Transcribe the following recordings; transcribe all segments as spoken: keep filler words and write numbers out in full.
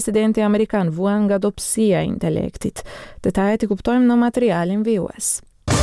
Presidenti amerikan vuan nga dobësia e intelektit. Detajet i kuptojmë në materialin vijues.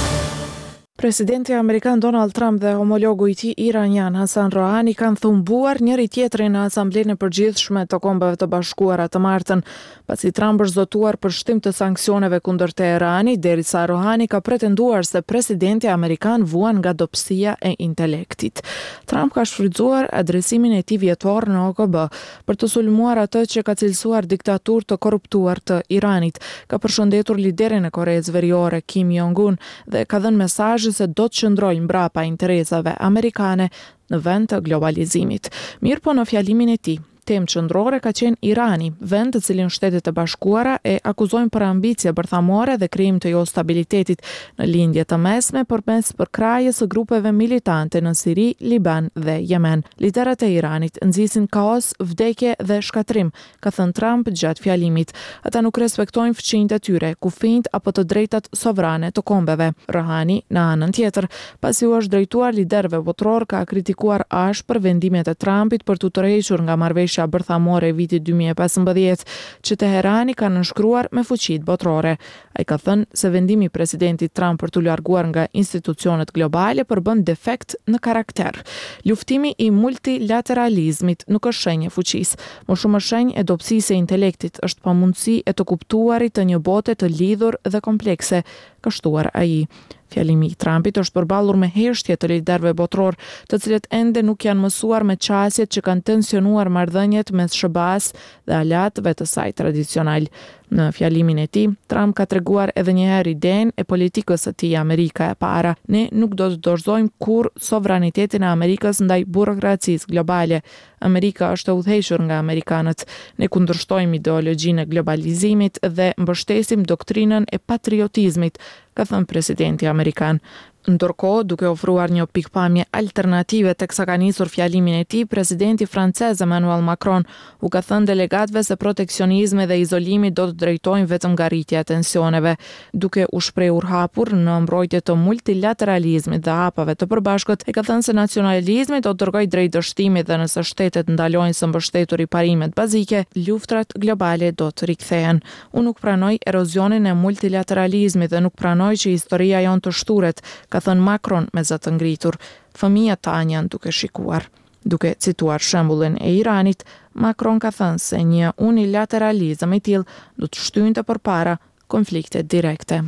Presidenti amerikan Donald Trump dhe homologu i tij iranian Hassan Rouhani kanë thumbuar njëri tjetrin në Asamblenë e Përgjithshme të Kombeve të Bashkuara të martën, pasi Trump është zotuar për shtim të sanksioneve kundër Teheranit, derisa Rouhani ka pretenduar se presidenti amerikan vuan nga dobësia e intelektit. Trump ka shfrytzuar adresimin e tij vjetor në O K B për të sulmuar atë që ka cilësuar diktaturë të korruptuar të Iranit, ka përshëndetur liderin e Koreas Veriore Kim Jong-un dhe ka dhënë mesazh se do të qëndrojnë mbrapa interesave amerikane në vend të globalizimit. Mirë po në fjalimin e tij, temë qendrore ka qenë Irani, vend të cilin Shtetet e Bashkuara e akuzojnë për ambicie bërthamore dhe krijim të jo stabilitetit në lindje të mesme përmes përkrajjes së grupeve militante në Siri, Liban dhe Yemen. Liderët e Iranit nxisin kaos, vdekje dhe shkatrim, ka thënë Trump gjatë fjalimit. Ata nuk respektojnë fëmijët e tyre, kufijt apo të drejtat sovrane të kombeve. Rouhani, në anën tjetër, pasi u është drejtuar liderëve botror, ka kritikuar ashpër vendimet e Trumpit për të tërhequr nga marrëveshja bërthamore e vitit dy mijë e pesëmbëdhjetë që Teherani ka nënshkruar me fuqitë botrore. Ai ka thënë se vendimi i presidentit Trump për të larguar nga institucionet globale përbën defekt në karakter. Luftimi i multilateralizmit nuk është shenjë e fuqisë, më shumë është shenjë e dobësisë e intelektit, është pamundësi e të kuptuarit të një bote të lidhur dhe komplekse, ka shtuar ai. Fjalimi i Trumpit është përballur me heshtje të liderëve botror, të cilët ende nuk janë mësuar me qasjet që kanë tensionuar marrëdhëniet mes S B A-s dhe aleatëve të saj tradicional. Në fjalimin e tij, Trump ka treguar edhe një herë idenë e politikës së tij Amerika e para. Ne nuk do të dorëzojmë kurrë sovranitetin e Amerikës ndaj burokracisë globale. Amerika është e udhëhequr nga amerikanët. Ne kundërshtojmë ideologjinë e globalizimit dhe mbështesim doktrinën e patriotizmit, ka thënë presidenti amerikan. Ndërkohë, duke ofruar një pikpamje alternative teksa ka nisur fjalimin e tij, presidenti francez Emmanuel Macron u ka thënë delegatëve se proteksionizmi dhe izolimi do të drejtojnë vetëm nga rritja e tensioneve, duke u shprehur hapur në mbrojtje të multilateralizmit dhe hapave të përbashkët. E ka thënë se nacionalizmi do të dërgojë drejt dështimit dhe nëse shtetet ndalojnë së mbështetur i parimet bazike, luftrat globale do të rikthehen. Unë nuk pranoj erozionin e multilateralizmit dhe nuk pranoj që historia jon të shturet, ka thënë Macron me zë të ngritur. Fëmijët tanë janë duke shikuar. Duke cituar shembullin e Iranit, Macron ka thënë se një unilateralizëm i tillë do të shtynte përpara konflikte direkte.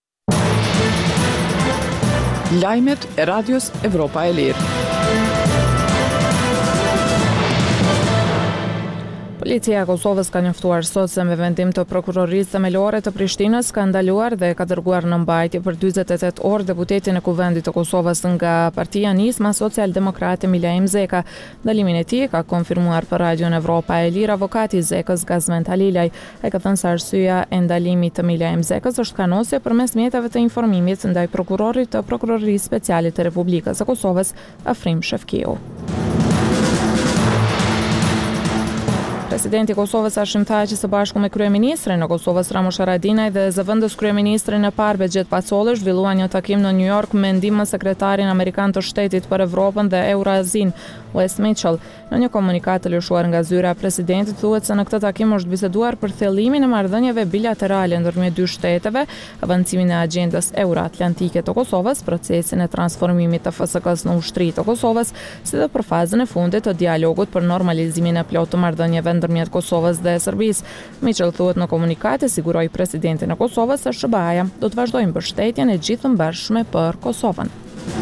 Lajmet e Radios Evropa e Lirë. Policia e Kosovës ka njoftuar sot se me vendim të prokurorisë themelore të Prishtinës ka ndaluar dhe ka dërguar në mbajtje për dyzet e tetë orë deputetin e Kuvendit të Kosovës nga Partia Nisma Social-Demokrate Milaim Zeka. Ndalimin e tij ka konfirmuar për Radion Evropa e Lirë avokati i Zekës Gazment Halilaj. Ai ka thënë se arsyeja e ndalimit të Milaim Zekës është kanosje përmes mjeteve të informimit ndaj prokurorit të Prokurorisë Speciale të Republikës së Kosovës, Afrim Shefkiu. Presidenti i Kosovës Hashim Thaçi së bashku me kryeministrin e Kosovës Ramush Haradinaj dhe zëvendës kryeministrin e parë Bexhet Pacoli zhvilluan një takim në New York me ndihmën sekretarin amerikan të shtetit për Evropën dhe Eurazin, Wes Mitchell. Në një komunikat të lëshuar nga zyra e presidentit thuhet se në këtë takim është biseduar për thellimin e marrëdhënieve bilaterale ndërmjet dy shteteve, avancimin e agjendës euroatlantike të Kosovës, procesin e transformimit të F S K-s në ushtri të Kosovës, si dhe për fazën e fundit të dialogut për normalizimin e plotë të marrëdhënieve ndërmjet Kosovës dhe Serbisë. Mitchell thuhet në komunikat e siguroi presidentin e Kosovës se S B A-ja do të vazhdojë mbështetjen e gjithëmbërshme për Kosovën.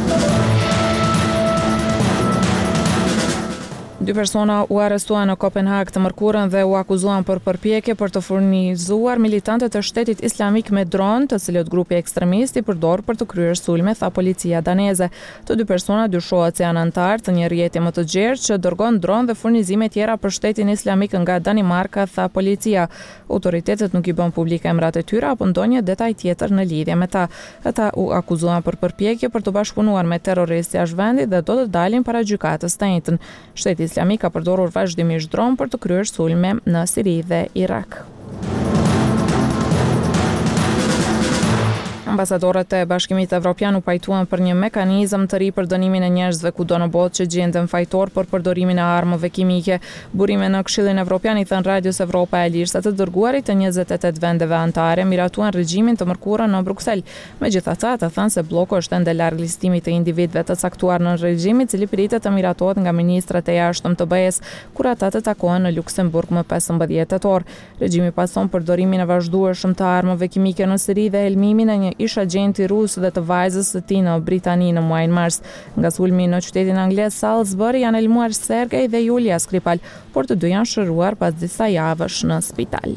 Dy persona u arrestuan në Kopenhag të mërkurën dhe u akuzuan për përpjekje për të furnizuar militantët të shtetit islamik me dron, të cilët grupi ekstremist i përdor për të kryer sulme, tha policia daneze. Të dy persona dyshohet se janë antar të një rrjeti më të gjerë që dërgon dron dhe furnizime tjera për shtetin islamik nga Danimarka, tha policia. Autoritetet nuk i bën publike emrat e tyre apo ndonjë detaj tjetër në lidhje me ta. Ata u akuzuan për përpjekje për të bashkëpunuar me terroristë jashtë vendit dhe do të dalin para gjykatës të njëjtën. Shteti Islamik ka përdorur vazhdimisht dron për të kryer sulme në Siri dhe Irak. Ambasadorët e Bashkimit Evropian u pajtuan për një mekanizëm të ri për dënimin e njerëzve kudo në botë që gjenden fajtor për përdorimin e armëve kimike. Burime në Këshillin Evropian i thënë Radios Evropa e Lirë se të dërguarit të njëzet e tetë vendeve anëtare miratuan regjimin të mërkurën në Bruksel. Megjithatë, ata thënë se bloku është ende larg listimit të individëve të caktuar në regjim, i cili pritet të miratohet nga ministrat e jashtëm të B E S kur ata të takohen në Luksemburg më pesëmbëdhjetë tetor. Regjimi pason përdorimin e vazhdueshëm të armëve kimike në Siri dhe helmimin e një ish agenti rus dhe të vajzës së tij në Britani në muajin mars. Nga sulmi në qytetin anglez Salisbury janë helmuar Sergej dhe Julia Skripal, por të dy janë shëruar pas disa javësh në spital.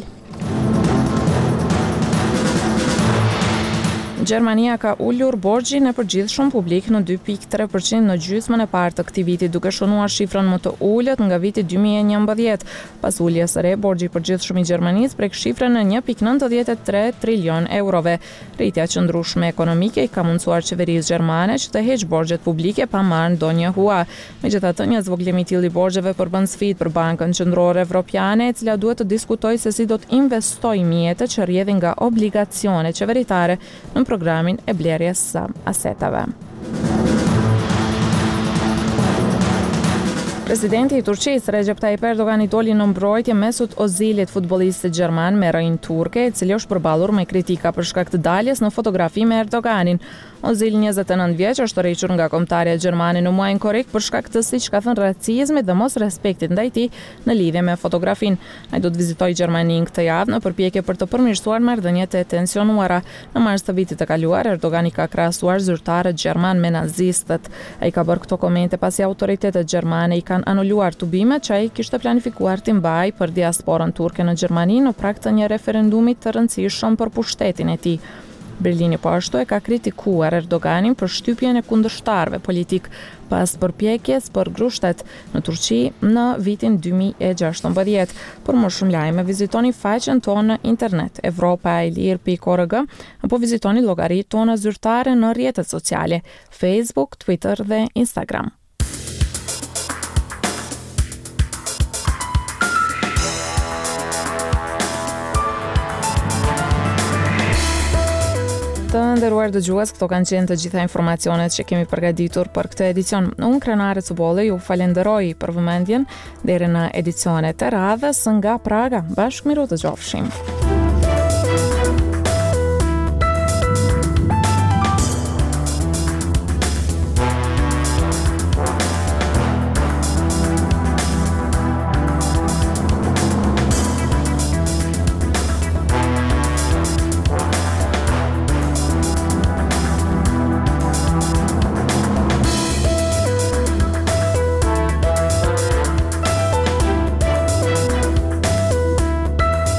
Gjermania ka ullur borxhin e përgjithshëm publik në dy pikë tre përqind në gjysmën e parë të këtij viti, duke shënuar shifrën më të ulët nga viti dy mijë e njëmbëdhjetë. Pas uljes së re, borxhi i përgjithshëm i Gjermanisë prek shifrën në një pikë nëntëdhjetë e tre trilion eurove. Rritja qëndrueshme ekonomike i ka mundsuar qeverisë gjermane që të heqë borxhet publike pa marrë ndonjë hua. Megjithatë, një zvogëlim i tillë i borxheve përbën sfidë për Bankën Qendrore Evropiane, e cila duhet të diskutojë se si do të investojë mjetet që rrjedhin nga obligacione qeveritare në programin e blerjes së asetave. Presidenti i Turqisë Recep Tayyip Erdogan i doli në mbrojtje Mesut Ozilit, futbollistit gjerman me rrënjë turke, i cili është përballur me kritika për shkak të daljes në fotografi me Erdoganin. Ozil, njëzet e nëntë vjeç, është rrequr nga kombëtarja gjermane në muajin korrik për shkak të, siç ka thënë, racizmit dhe mos respektit ndaj tij në lidhje me fotografin. Ai do të vizitojë Gjermaninë këtë javë në përpjekje për të përmirësuar marrëdhëniet e tensionuara. Në mars të vitit të kaluar, Erdogan i ka krahasuar zyrtarët gjerman me nazistët. Ai ka bërë këto komente pasi autoritetet gjermane i kanë anuluar tubimet që ai kishte planifikuar t'i mbajë për diasporën turke në Gjermani në prag të një referendumi të rëndësishëm për pushtetin e tij. Berlini po ashtu e ka kritikuar Erdoganin për shtypjen e kundërshtarëve politik pas përpjekjes për grushtet në Turqi në vitin dy mijë e gjashtëmbëdhjetë. Për më shumë lajme, vizitoni faqen tonë në internet evropa e lirë pikë org apo vizitoni llogaritë tona zyrtare në rrjetet sociale Facebook, Twitter dhe Instagram. Të nderuar dëgjues, këto kanë qenë të gjitha informacionet që kemi përgatitur për këtë edicion. Unë, Krenare Cubolli, ju falenderoj për vëmendjen deri në edicionet e radhës nga Praga. Bashkë miru të gjofshim.